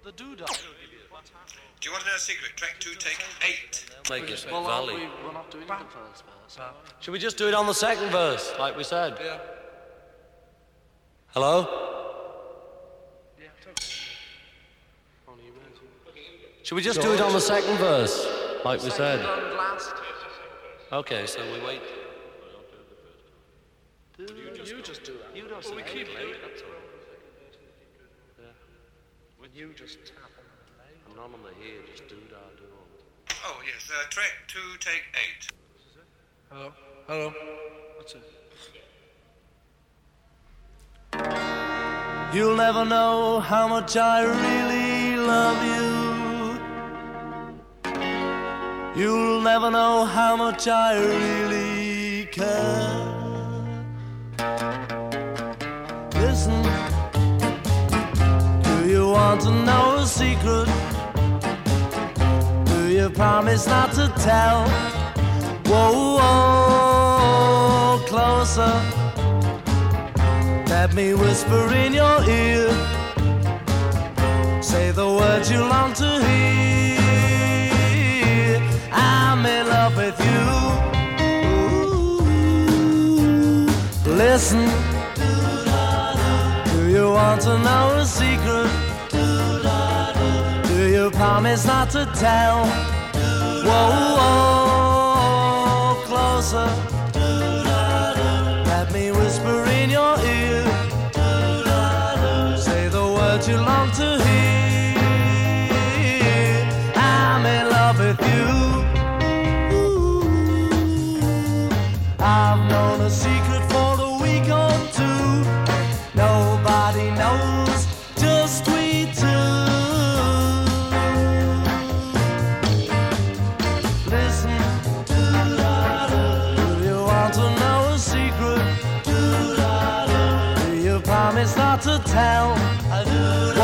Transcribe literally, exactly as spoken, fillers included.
The doodah. Do you want to know a secret? Track two, take eight. Make it Well, valley. we, we're not doing the first verse. Uh, Should we just do it on the second verse, like we said? yeah. Hello? Yeah, it's okay. Only you mentioned. Should we just do it on the second verse, like we said? Second and last. Okay, so we wait. Do you, just, you just do that. You don't well, we say keep anything. it. That's all. When you just tap on the leg. I'm normally here, just do that, do it. Oh, yes, uh, track two, take eight. Hello? Hello? What's it? You'll never know how much I really love you. You'll never know how much I really care. Listen, do you want to know a secret? Do you promise not to tell? Whoa, whoa, closer. Let me whisper in your ear. Say the words you long to hear. I'm in love with you. Ooh. Listen. Do you want to know a secret? Do you promise not to tell? Whoa, whoa, closer. Let me whisper in your ear. Say the words you long to hear. I'm in love with you. Ooh. I've known a secret for a week or two. Nobody knows, just we two. Listen, do you want to know a secret? Do you promise not to tell? I do.